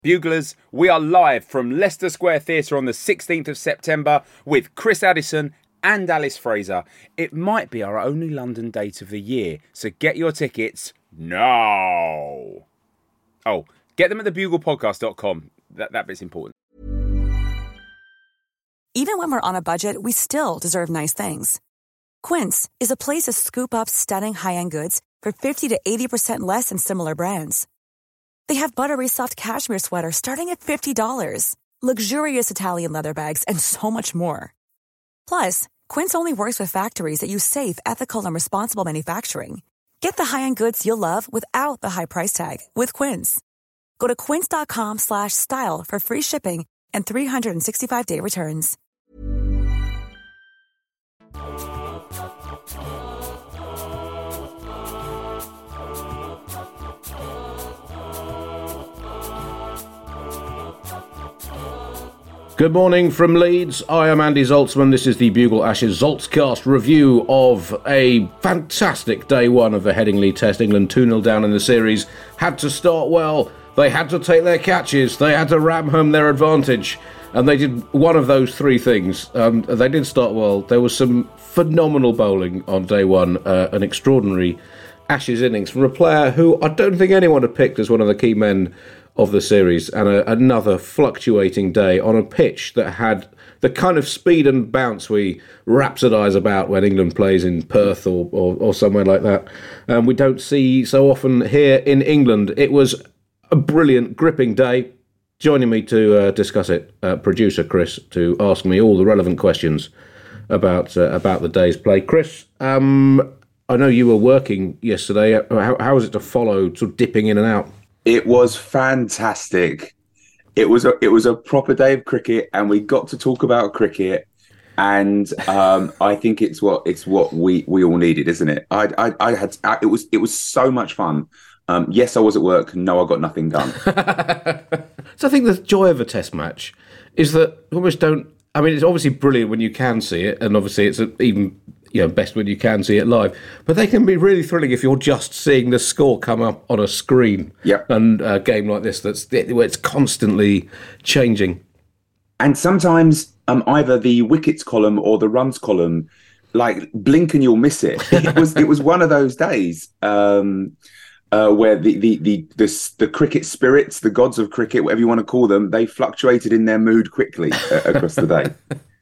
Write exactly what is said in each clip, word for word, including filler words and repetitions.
Buglers, we are live from Leicester Square Theatre on the sixteenth of September with Chris Addison and Alice Fraser. It might be our only London date of the year, so get your tickets now. Oh, get them at the bugle podcast dot com. That, that bit's important. Even when we're on a budget, we still deserve nice things. Quince is a place to scoop up stunning high-end goods for fifty to eighty percent less than similar brands. They have buttery soft cashmere sweaters starting at fifty dollars, luxurious Italian leather bags, and so much more. Plus, Quince only works with factories that use safe, ethical, and responsible manufacturing. Get the high-end goods you'll love without the high price tag with Quince. Go to quince.com slash style for free shipping and three sixty-five day returns. Good morning from Leeds. I am Andy Zaltzman. This is the Bugle Ashes Zaltzcast review of a fantastic day one of the Headingley Test. England two nil down in the series. Had to start well. They had to take their catches. They had to ram home their advantage. And they did one of those three things. Um, they did start well. There was some phenomenal bowling on day one. Uh, an extraordinary Ashes innings from a player who I don't think anyone had picked as one of the key men of the series, and a, another fluctuating day on a pitch that had the kind of speed and bounce we rhapsodise about when England plays in Perth or, or, or somewhere like that. Um, we don't see so often here in England. It was a brilliant, gripping day. Joining me to uh, discuss it, uh, producer Chris, to ask me all the relevant questions about uh, about the day's play. Chris, um, I know you were working yesterday. How, how was it to follow, sort of dipping in and out? It was fantastic. It was a it was a proper day of cricket, and we got to talk about cricket. And um, I think it's what it's what we, we all needed, isn't it? I I, I had I, it was it was so much fun. Um, yes, I was at work. No, I got nothing done. So I think the joy of a Test match is that you almost don't. I mean, it's obviously brilliant when you can see it, and obviously it's even you know best when you can see it live. But they can be really thrilling if you're just seeing the score come up on a screen. Yep. And a game like this that's where it's constantly changing. And sometimes um, either the wickets column or the runs column, like blink and you'll miss it. It was it was one of those days. Um, Uh, where the the, the the the cricket spirits, the gods of cricket, whatever you want to call them, they fluctuated in their mood quickly uh, across the day.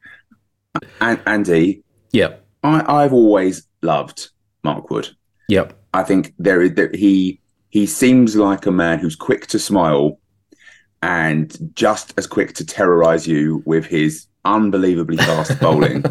And Andy, yeah, I, I've always loved Mark Wood. Yep, I think there is there, he he seems like a man who's quick to smile and just as quick to terrorise you with his unbelievably fast bowling.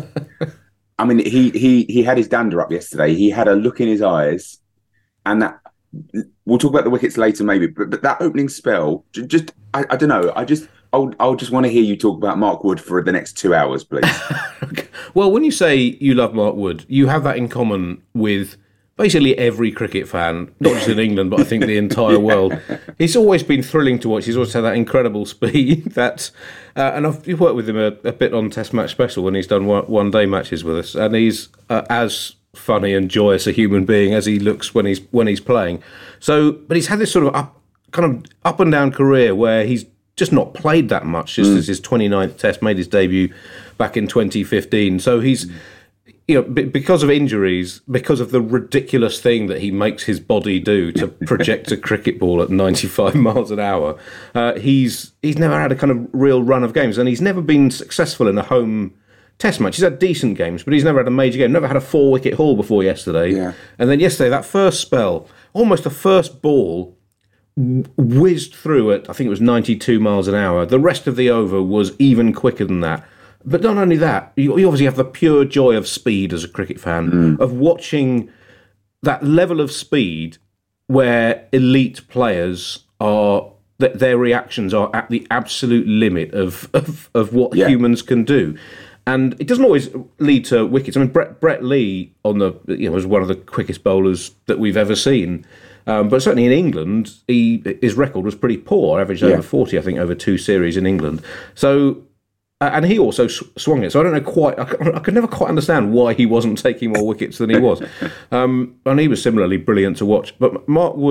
I mean, he he he had his dander up yesterday. He had a look in his eyes, and that. We'll talk about the wickets later, maybe, but, but that opening spell, just I, I don't know. I just I'll I'll just want to hear you talk about Mark Wood for the next two hours, please. Well, when you say you love Mark Wood, you have that in common with basically every cricket fan, not just in England, but I think the entire yeah. world. He's always been thrilling to watch. He's always had that incredible speed. That, uh, and I've worked with him a, a bit on Test Match Special when he's done one, one day matches with us, and he's uh, as funny and joyous a human being as he looks when he's when he's playing. So, but he's had this sort of up, kind of up and down career where he's just not played that much. This mm. is his twenty-ninth Test, made his debut back in twenty fifteen. So he's, mm. you know, b- because of injuries, because of the ridiculous thing that he makes his body do to project a cricket ball at ninety-five miles an hour, uh, he's he's never had a kind of real run of games, and he's never been successful in a home Test match. He's had decent games, but he's never had a major game. Never had a four-wicket haul before yesterday. Yeah. And then yesterday, that first spell, almost the first ball whizzed through at, I think it was ninety-two miles an hour. The rest of the over was even quicker than that. But not only that, you, you obviously have the pure joy of speed as a cricket fan, mm. of watching that level of speed where elite players are, that their reactions are at the absolute limit of, of, of what yeah. humans can do. And it doesn't always lead to wickets. I mean, Brett, Brett Lee on the you know was one of the quickest bowlers that we've ever seen. Um, but certainly in England, he, his record was pretty poor. Averaged yeah. over forty, I think, over two series in England. So, uh, and he also sw- swung it. So I don't know quite. I, I could never quite understand why he wasn't taking more wickets than he was. Um, and he was similarly brilliant to watch. But Mark Wood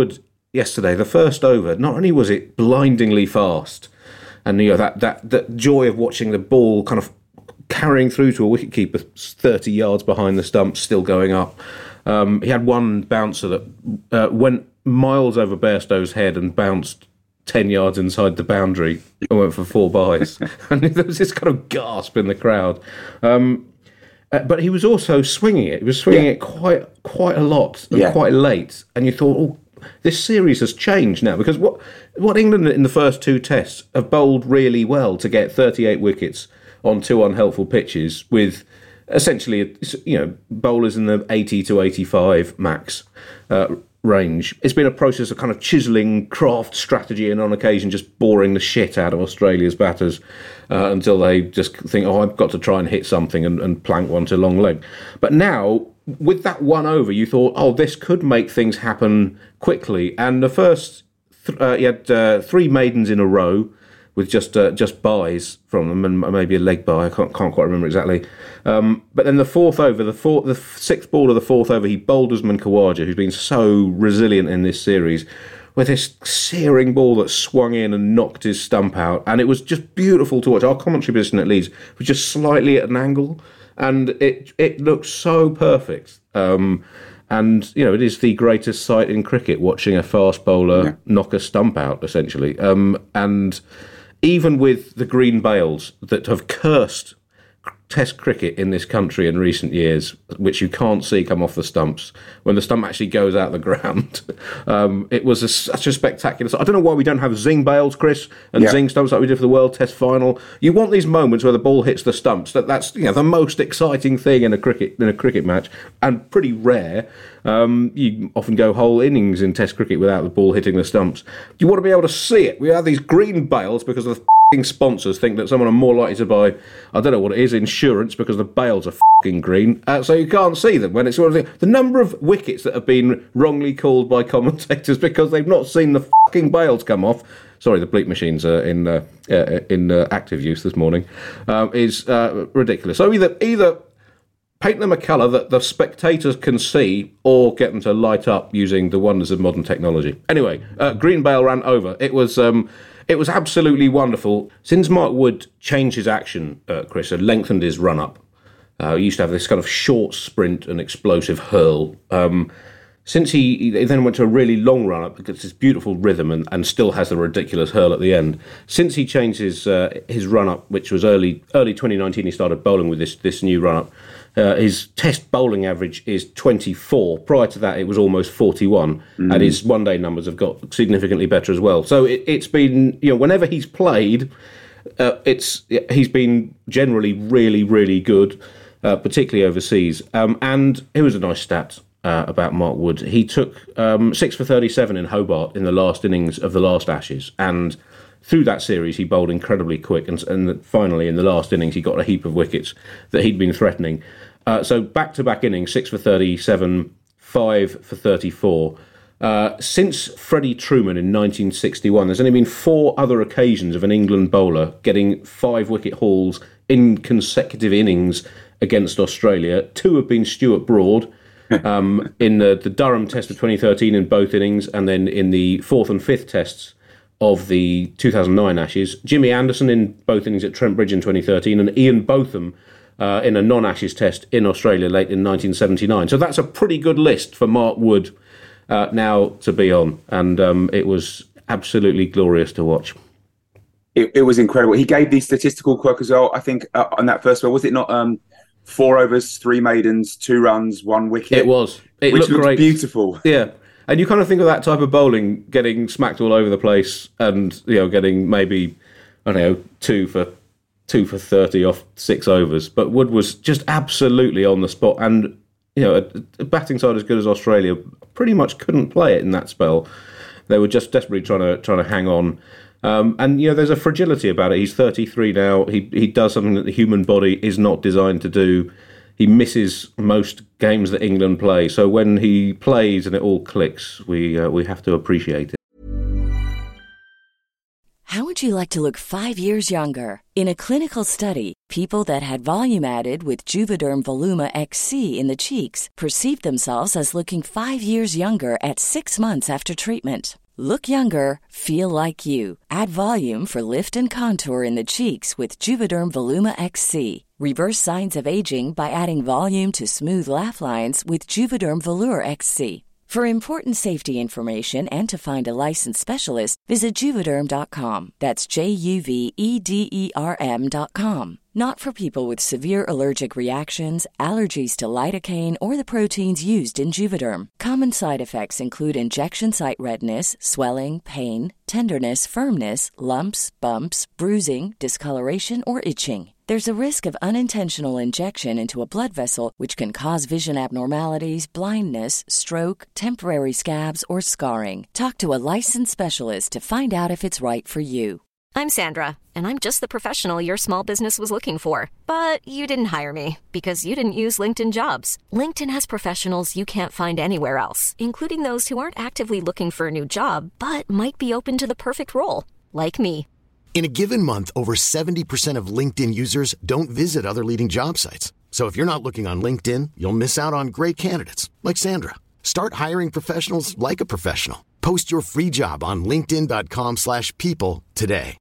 yesterday, the first over, not only was it blindingly fast, and you know that that that joy of watching the ball kind of carrying through to a wicketkeeper thirty yards behind the stumps, still going up. Um, he had one bouncer that uh, went miles over Bairstow's head and bounced ten yards inside the boundary and went for four byes. And there was this kind of gasp in the crowd. Um, uh, but he was also swinging it. He was swinging yeah. it quite quite a lot and yeah. quite late. And you thought, oh, this series has changed now, because what what England in the first two tests have bowled really well to get thirty-eight wickets on two unhelpful pitches with essentially, you know, bowlers in the eighty to eighty-five max uh, range. It's been a process of kind of chiselling craft strategy and on occasion just boring the shit out of Australia's batters uh, until they just think, oh, I've got to try and hit something and, and plank one to long leg. But now, with that one over, you thought, oh, this could make things happen quickly. And the first, th- uh, he had uh, three maidens in a row with just uh, just byes from them and maybe a leg bye. I can't, can't quite remember exactly. Um, but then the fourth over, the fourth, the sixth ball of the fourth over, he bowled Usman Khawaja, who's been so resilient in this series, with this searing ball that swung in and knocked his stump out. And it was just beautiful to watch. Our commentary position at Leeds was just slightly at an angle, and it it looked so perfect. Um, and, you know, it is the greatest sight in cricket, watching a fast bowler yeah. knock a stump out, essentially. Um, and even with the green bails that have cursed Test cricket in this country in recent years, which you can't see come off the stumps, when the stump actually goes out the ground, um, it was a, such a spectacular... I don't know why we don't have zing bails, Chris, and yeah. zing stumps like we did for the World Test final. You want these moments where the ball hits the stumps. That that's you know the most exciting thing in a cricket in a cricket match, and pretty rare. Um, you often go whole innings in Test cricket without the ball hitting the stumps. You want to be able to see it. We have these green bails because of the sponsors think that someone are more likely to buy, I don't know what it is, insurance, because the bails are f***ing green, uh, so you can't see them when it's sort of the number of wickets that have been wrongly called by commentators because they've not seen the f***ing bails come off. Sorry, the bleep machines are in uh, uh, in uh, active use this morning. Um, is uh, ridiculous. So either either paint them a colour that the spectators can see, or get them to light up using the wonders of modern technology. Anyway, uh, green bail ran over. It was. Um, It was absolutely wonderful. Since Mark Wood changed his action, uh, Chris, and lengthened his run-up, uh, he used to have this kind of short sprint and explosive hurl. Um, since he, he then went to a really long run-up, because it's beautiful rhythm and, and still has the ridiculous hurl at the end. Since he changed his uh, his run-up, which was early early twenty nineteen, he started bowling with this, this new run-up. Uh, his test bowling average is twenty-four. Prior to that, it was almost forty-one, mm. and his one-day numbers have got significantly better as well. So it, it's been, you know, whenever he's played, uh, it's he's been generally really, really good, uh, particularly overseas. Um, and here was a nice stat uh, about Mark Wood. He took um, six for thirty-seven in Hobart in the last innings of the last Ashes, and through that series, he bowled incredibly quick, and, and finally, in the last innings, he got a heap of wickets that he'd been threatening. Uh, so back-to-back innings, six for thirty-seven, five for thirty-four. Uh, since Freddie Truman in nineteen sixty-one, there's only been four other occasions of an England bowler getting five-wicket hauls in consecutive innings against Australia. Two have been Stuart Broad um, in the, the Durham Test of twenty thirteen in both innings, and then in the fourth and fifth Tests of the two thousand nine Ashes. Jimmy Anderson in both innings at Trent Bridge in twenty thirteen, and Ian Botham uh, in a non-Ashes test in Australia late in nineteen seventy-nine. So that's a pretty good list for Mark Wood uh, now to be on, and um, it was absolutely glorious to watch. It, it was incredible. He gave the statistical quirk as well, I think, uh, on that first one. Was it not um, four overs, three maidens, two runs, one wicket? It was. It which looked great. Beautiful. Yeah. And you kind of think of that type of bowling getting smacked all over the place, and you know, getting maybe, I don't know, two for two for thirty off six overs. But Wood was just absolutely on the spot, and you know, a, a batting side as good as Australia pretty much couldn't play it in that spell. They were just desperately trying to trying to hang on. Um, and you know, there's a fragility about it. He's thirty-three now. He he does something that the human body is not designed to do. He misses most games that England play. So when he plays and it all clicks, we uh, we have to appreciate it. How would you like to look five years younger? In a clinical study, people that had volume added with Juvederm Voluma X C in the cheeks perceived themselves as looking five years younger at six months after treatment. Look younger, feel like you. Add volume for lift and contour in the cheeks with Juvederm Voluma X C. Reverse signs of aging by adding volume to smooth laugh lines with Juvederm Volure X C. For important safety information and to find a licensed specialist, visit Juvederm dot com. That's J U V E D E R M dot com. Not for people with severe allergic reactions, allergies to lidocaine, or the proteins used in Juvederm. Common side effects include injection site redness, swelling, pain, tenderness, firmness, lumps, bumps, bruising, discoloration, or itching. There's a risk of unintentional injection into a blood vessel, which can cause vision abnormalities, blindness, stroke, temporary scabs, or scarring. Talk to a licensed specialist to find out if it's right for you. I'm Sandra, and I'm just the professional your small business was looking for. But you didn't hire me because you didn't use LinkedIn Jobs. LinkedIn has professionals you can't find anywhere else, including those who aren't actively looking for a new job, but might be open to the perfect role, like me. In a given month, over seventy percent of LinkedIn users don't visit other leading job sites. So if you're not looking on LinkedIn, you'll miss out on great candidates like Sandra. Start hiring professionals like a professional. Post your free job on linkedin dot com slash people today.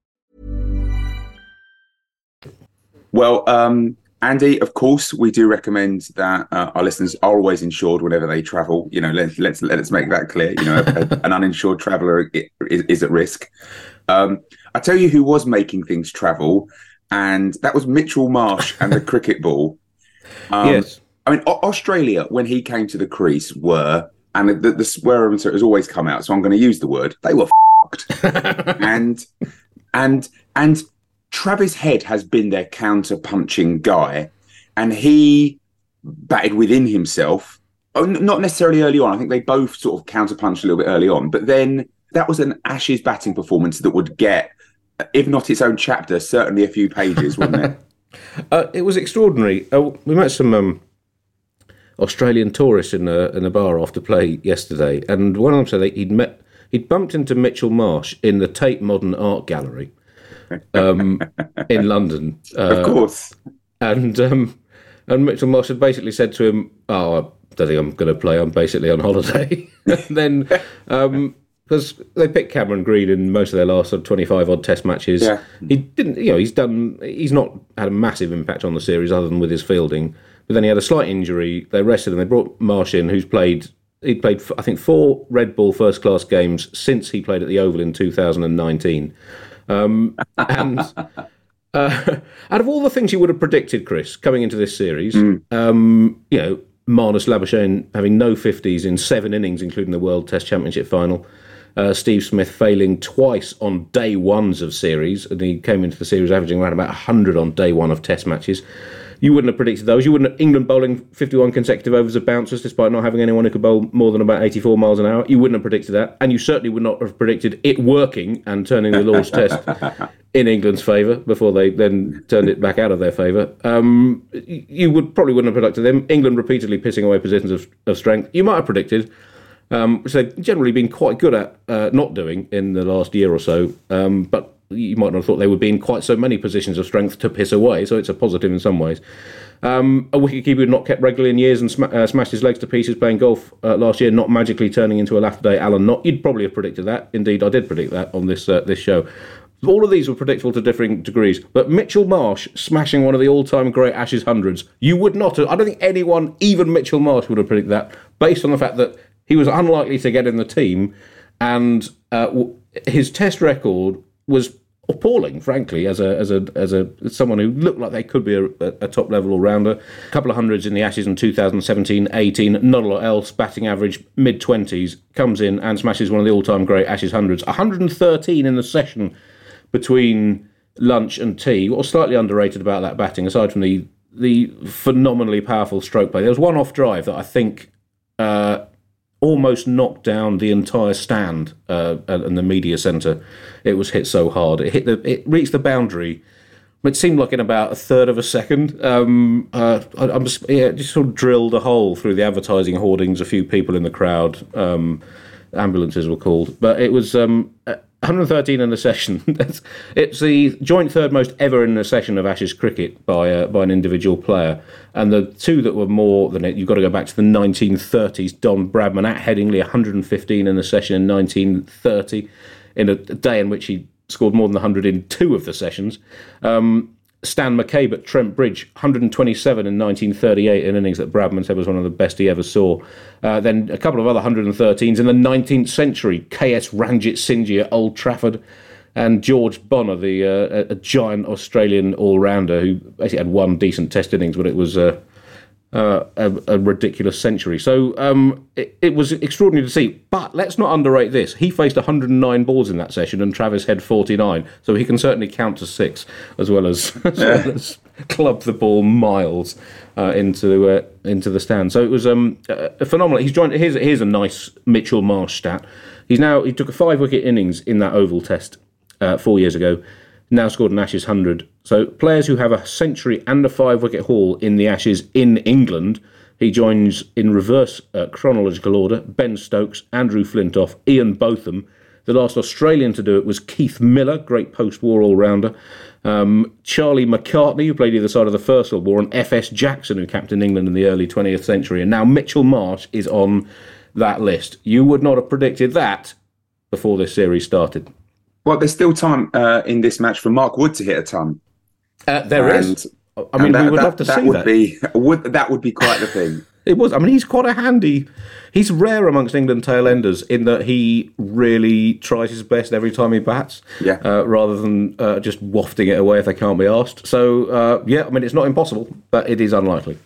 Well, um, Andy, of course, we do recommend that uh, our listeners are always insured whenever they travel. You know, let's let's let's make that clear. You know, a, an uninsured traveller is, is at risk. Um, I tell you who was making things travel, and that was Mitchell Marsh and the cricket ball. Um, yes. I mean, o- Australia, when he came to the crease, were, and the, the swear has always come out, so I'm going to use the word, they were f***ed. and, and, and Travis Head has been their counter-punching guy, and he batted within himself. Oh, not necessarily early on. I think they both sort of counter-punched a little bit early on, but then that was an Ashes batting performance that would get, if not its own chapter, certainly a few pages, wouldn't it? Uh, it was extraordinary. Uh, we met some um, Australian tourists in a, in a bar after play yesterday, and one of them said he'd met, he'd bumped into Mitchell Marsh in the Tate Modern Art Gallery um, in London. Uh, of course. And um, and Mitchell Marsh had basically said to him, "Oh, I don't think I'm going to play. I'm basically on holiday." And then. Um, Because they picked Cameron Green in most of their last sort of twenty-five odd Test matches. Yeah. He didn't, you know, he's done. He's not had a massive impact on the series other than with his fielding. But then he had a slight injury. They rested him. They brought Marsh in, who's played. He'd played, I think, four Red Bull first class games since he played at the Oval in two thousand nineteen. Um, and uh, out of all the things you would have predicted, Chris, coming into this series, mm. um, you know, Marnus Labuschagne having no fifties in seven innings, including the World Test Championship final. Uh, Steve Smith failing twice on day ones of series, and he came into the series averaging around about one hundred on day one of Test matches. You wouldn't have predicted those. You wouldn't have England bowling fifty-one consecutive overs of bouncers, despite not having anyone who could bowl more than about eighty-four miles an hour. You wouldn't have predicted that, and you certainly would not have predicted it working and turning the Lord's Test in England's favour before they then turned it back out of their favour. Um, you would probably wouldn't have predicted them. England repeatedly pissing away positions of, of strength. You might have predicted. Um, which they've generally been quite good at uh, not doing in the last year or so. Um, but you might not have thought they would be in quite so many positions of strength to piss away, so it's a positive in some ways. Um, a wicketkeeper who'd not kept regularly in years and sm- uh, smashed his legs to pieces playing golf uh, last year, not magically turning into a latter-day Alan Knott. You'd probably have predicted that. Indeed, I did predict that on this uh, this show. All of these were predictable to differing degrees, but Mitchell Marsh smashing one of the all-time great Ashes hundreds, you would not have, I don't think anyone, even Mitchell Marsh, would have predicted that, based on the fact that he was unlikely to get in the team, and uh, his Test record was appalling, frankly, as a as a as a as someone who looked like they could be a, a top level all rounder. A couple of hundreds in the Ashes in two thousand seventeen eighteen, not a lot else. Batting average mid twenties, comes in and smashes one of the all time great Ashes hundreds. one hundred thirteen in the session between lunch and tea. What was slightly underrated about that batting, aside from the the phenomenally powerful stroke play, there was one off drive that I think. Uh, almost knocked down the entire stand uh, and the media centre. It was hit so hard. It hit the, it reached the boundary. It seemed like in about a third of a second. Um, uh, I, I'm just, yeah, just sort of drilled a hole through the advertising hoardings. A few people in the crowd. Um, ambulances were called, but it was um, a hundred thirteen in a session. That's, it's the joint third most ever in a session of Ashes cricket by uh, by an individual player. And the two that were more than it, you've got to go back to the nineteen thirties. Don Bradman at Headingley, one hundred fifteen in a session in nineteen thirty, in a day in which he scored more than one hundred in two of the sessions. Um, Stan McCabe at Trent Bridge, one hundred twenty-seven in nineteen thirty-eight, an innings that Bradman said was one of the best he ever saw. Uh, then a couple of other one hundred thirteens in the nineteenth century. K S Ranjit Singh at Old Trafford, and George Bonner, the uh, a, a giant Australian all-rounder who basically had one decent Test innings, but it was uh, uh, a, a ridiculous century. So um, it, it was extraordinary to see. But let's not underrate this. He faced one hundred nine balls in that session, and Travis Head forty-nine. So he can certainly count to six, as well as, as, well as club the ball miles uh, into uh, into the stand. So it was um, uh, phenomenal. He's joined. Here's here's a nice Mitchell Marsh stat. He's now he took a five wicket innings in that Oval Test uh, four years ago. Now scored an Ashes one hundred. So players who have a century and a five-wicket haul in the Ashes in England, he joins in reverse uh, chronological order: Ben Stokes, Andrew Flintoff, Ian Botham. The last Australian to do it was Keith Miller, great post-war all-rounder. Um, Charlie McCartney, who played either side of the First World War, and F S Jackson, who captained England in the early twentieth century. And now Mitchell Marsh is on that list. You would not have predicted that before this series started. Well, there's still time uh, in this match for Mark Wood to hit a ton. Uh, there and, is. I mean, that, we would that, love to that see would that. Be, would, that would be quite the thing. It was. I mean, he's quite a handy... He's rare amongst England tail-enders in that he really tries his best every time he bats, yeah. uh, rather than uh, just wafting it away if they can't be asked. So, uh, yeah, I mean, it's not impossible, but it is unlikely.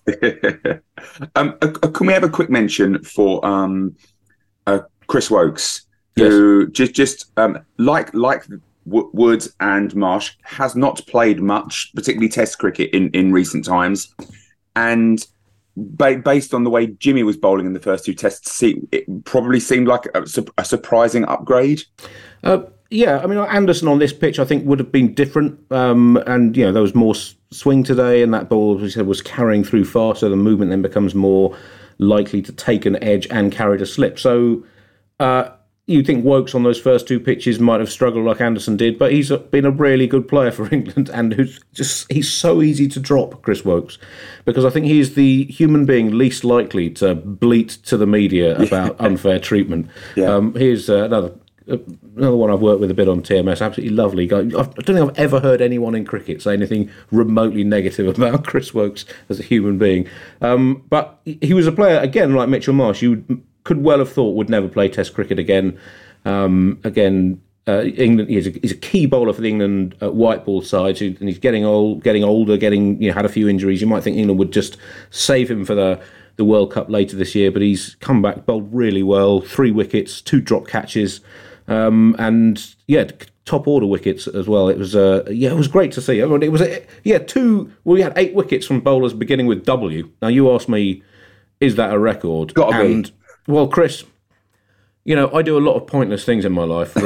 um, uh, can we have a quick mention for um, uh, Chris Woakes, who yes. just, just um, like like Wood and Marsh, has not played much, particularly Test cricket in, in recent times, and ba- based on the way Jimmy was bowling in the first two Tests, it probably seemed like a, a surprising upgrade. Uh, yeah, I mean, Anderson on this pitch, I think, would have been different, um, and you know there was more swing today, and that ball, as we said, was carrying through fast, so the movement then becomes more likely to take an edge and carry to slip. So. Uh, You'd think Woakes on those first two pitches might have struggled like Anderson did, but he's been a really good player for England, and who's just he's so easy to drop, Chris Woakes, because I think he's the human being least likely to bleat to the media about yeah. unfair treatment. Yeah. Um, here's uh, another uh, another one I've worked with a bit on T M S, absolutely lovely guy. I don't think I've ever heard anyone in cricket say anything remotely negative about Chris Woakes as a human being. Um, but he was a player, again, like Mitchell Marsh, you could well have thought would never play Test cricket again. Um, again, uh, England. He's a, he's a key bowler for the England uh, white ball side, and he's getting old, getting older, getting you know had a few injuries. You might think England would just save him for the the World Cup later this year, but he's come back, bowled really well, three wickets, two drop catches, um, and yeah, top order wickets as well. It was uh, yeah, it was great to see. It was yeah, two. Well, we had eight wickets from bowlers beginning with W. Now you asked me, is that a record? Gotta and, be. Well, Chris, you know, I do a lot of pointless things in my life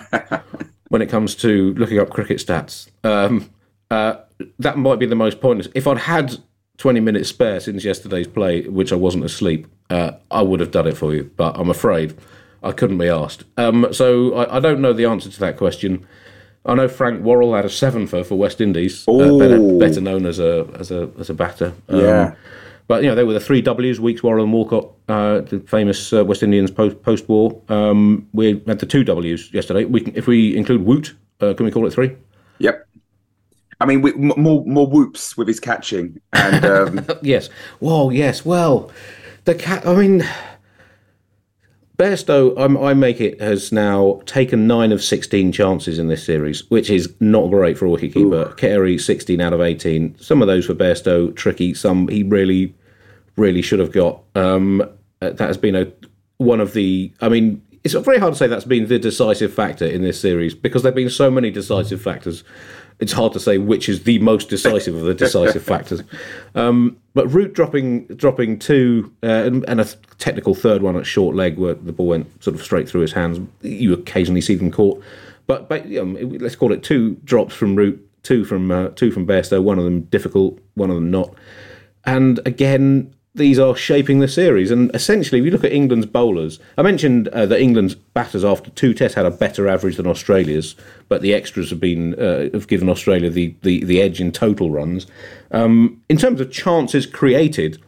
when it comes to looking up cricket stats. Um, uh, that might be the most pointless. If I'd had twenty minutes spare since yesterday's play, which I wasn't asleep, uh, I would have done it for you. But I'm afraid I couldn't be asked. Um, so I, I don't know the answer to that question. I know Frank Worrell had a seven for, for West Indies, uh, better, better known as a as a as a batter. Um, yeah. But, you know, they were the three W's, Weeks, Worrell and Walcott, uh, the famous uh, West Indians post, post-war. Um, we had the two W's yesterday. We can, if we include Woot, uh, can we call it three? Yep. I mean, we, more more whoops with his catching. And um... Yes. Whoa, yes. Well, the cat, I mean, Bairstow, I'm, I make it, has now taken nine of sixteen chances in this series, which is not great for a wicketkeeper. Carey, sixteen out of eighteen. Some of those for Bairstow, tricky. Some he really... really should have got. Um, that has been a one of the... I mean, it's very hard to say that's been the decisive factor in this series because there have been so many decisive factors. It's hard to say which is the most decisive of the decisive factors. Um, but Root dropping dropping two uh, and, and a technical third one at short leg where the ball went sort of straight through his hands. You occasionally see them caught. But, but um, let's call it two drops from Root, two from, uh, two from Bairstow, one of them difficult, one of them not. And again... these are shaping the series. And essentially, if you look at England's bowlers, I mentioned uh, that England's batters after two tests had a better average than Australia's, but the extras have been uh, have given Australia the, the, the edge in total runs. Um, in terms of chances created,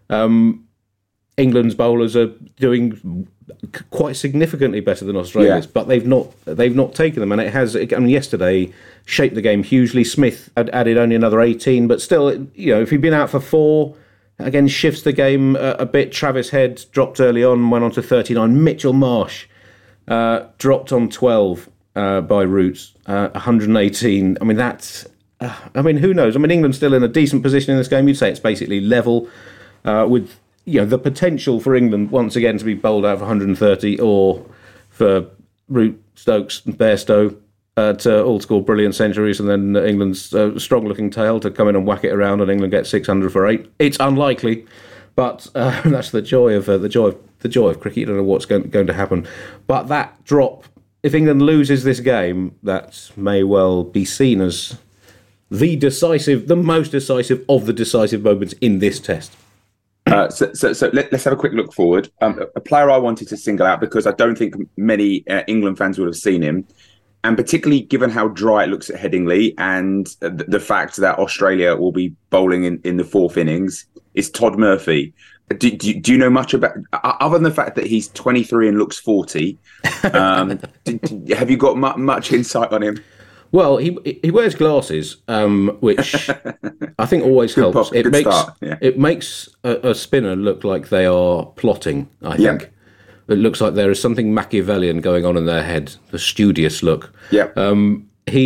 um, England's bowlers are doing quite significantly better than Australia's, yeah. but they've not they've not taken them, and it has. I mean, yesterday shaped the game hugely. Smith had added only another eighteen, but still, you know, if he'd been out for four, again shifts the game a, a bit. Travis Head dropped early on, went on to thirty-nine. Mitchell Marsh uh, dropped on twelve uh, by Roots, uh, one hundred eighteen. I mean, that's. Uh, I mean, who knows? I mean, England's still in a decent position in this game. You'd say it's basically level uh, with. You know, the potential for England once again to be bowled out for one hundred thirty, or for Root, Stokes and Bairstow uh, to all score brilliant centuries, and then England's uh, strong-looking tail to come in and whack it around, and England gets six hundred for eight. It's unlikely, but uh, that's the joy of uh, the joy of the joy of cricket. You don't know what's going, going to happen, but that drop, if England loses this game, that may well be seen as the decisive, the most decisive of the decisive moments in this test. Uh, so, so, so let, let's have a quick look forward. Um, a player I wanted to single out because I don't think many uh, England fans would have seen him, and particularly given how dry it looks at Headingley and uh, the, the fact that Australia will be bowling in, in the fourth innings, is Todd Murphy. Do, do, do you know much about, other than the fact that he's twenty-three and looks forty, um, do, do, have you got mu- much insight on him? Well, he he wears glasses, um, which I think always good helps. Pop, it, makes, yeah. it makes a, a spinner look like they are plotting, I think. Yeah. It looks like there is something Machiavellian going on in their head, the studious look. Yeah. Um,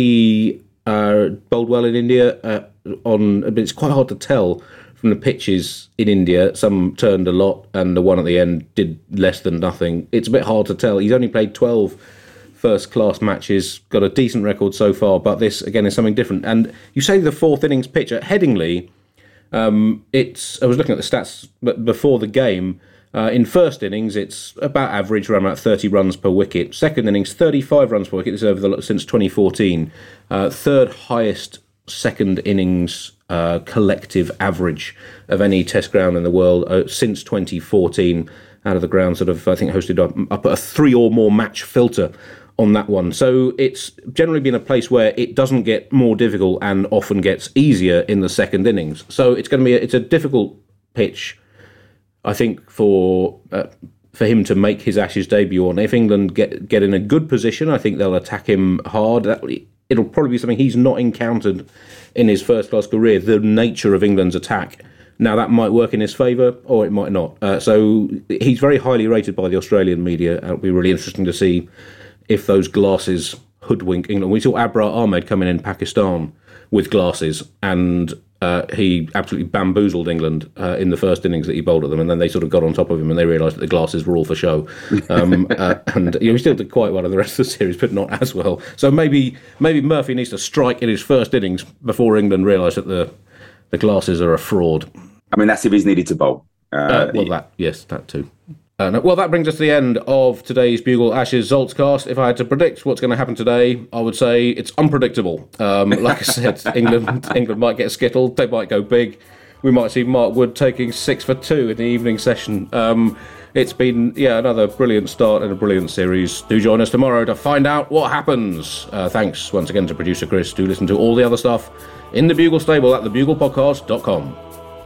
he uh, bowled well in India. Uh, on, but it's quite hard to tell from the pitches in India. Some turned a lot, and the one at the end did less than nothing. It's a bit hard to tell. He's only played twelve first-class matches, got a decent record so far, but this, again, is something different. And you say the fourth innings pitch at Headingley, um, it's, I was looking at the stats before the game. Uh, in first innings, it's about average, around about thirty runs per wicket. Second innings, thirty-five runs per wicket. This is over the, since twenty fourteen. Uh, third highest second innings uh, collective average of any test ground in the world uh, since twenty fourteen. Out of the ground, sort of, I think, hosted up, up a three or more match filter on that one. So it's generally been a place where it doesn't get more difficult and often gets easier in the second innings. So it's going to be a, it's a difficult pitch, I think, for uh, for him to make his Ashes debut on. If England get get in a good position, I think they'll attack him hard. That, it'll probably be something he's not encountered in his first-class career, the nature of England's attack. Now, that might work in his favour, or it might not. Uh, so he's very highly rated by the Australian media. It'll be really interesting to see if those glasses hoodwink England. We saw Abrar Ahmed coming in Pakistan with glasses, and uh, he absolutely bamboozled England uh, in the first innings that he bowled at them, and then they sort of got on top of him and they realised that the glasses were all for show. Um, uh, and you know, he still did quite well in the rest of the series, but not as well. So maybe maybe Murphy needs to strike in his first innings before England realise that the, the glasses are a fraud. I mean, that's if he's needed to bowl. Uh, uh, well, that yes, that too. Uh, no, well, that brings us to the end of today's Bugle Ashes Zoltzcast. If I had to predict what's going to happen today, I would say it's unpredictable. Um, like I said, England England might get skittled. They might go big. We might see Mark Wood taking six for two in the evening session. Um, it's been, yeah, another brilliant start and a brilliant series. Do join us tomorrow to find out what happens. Uh, thanks once again to producer Chris. Do listen to all the other stuff in the Bugle stable at the bugle podcast dot com.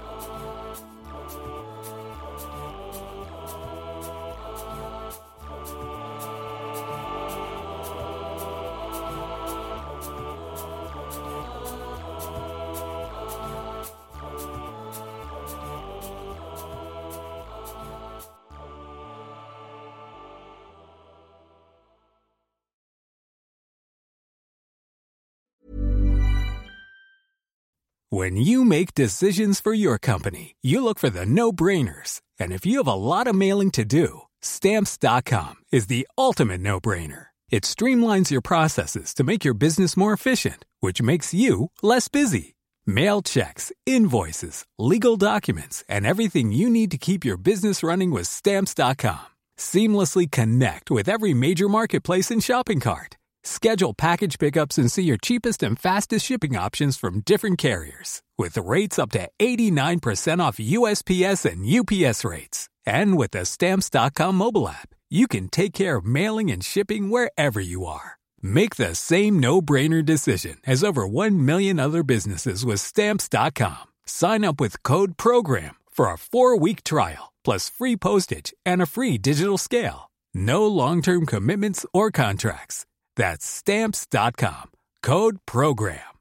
When you make decisions for your company, you look for the no-brainers. And if you have a lot of mailing to do, Stamps dot com is the ultimate no-brainer. It streamlines your processes to make your business more efficient, which makes you less busy. Mail checks, invoices, legal documents, and everything you need to keep your business running with Stamps dot com. Seamlessly connect with every major marketplace and shopping cart. Schedule package pickups and see your cheapest and fastest shipping options from different carriers. With rates up to eighty-nine percent off U S P S and U P S rates. And with the Stamps dot com mobile app, you can take care of mailing and shipping wherever you are. Make the same no-brainer decision as over one million other businesses with Stamps dot com. Sign up with code PROGRAM for a four-week trial, plus free postage and a free digital scale. No long-term commitments or contracts. That's Stamps dot com. Code PROGRAM.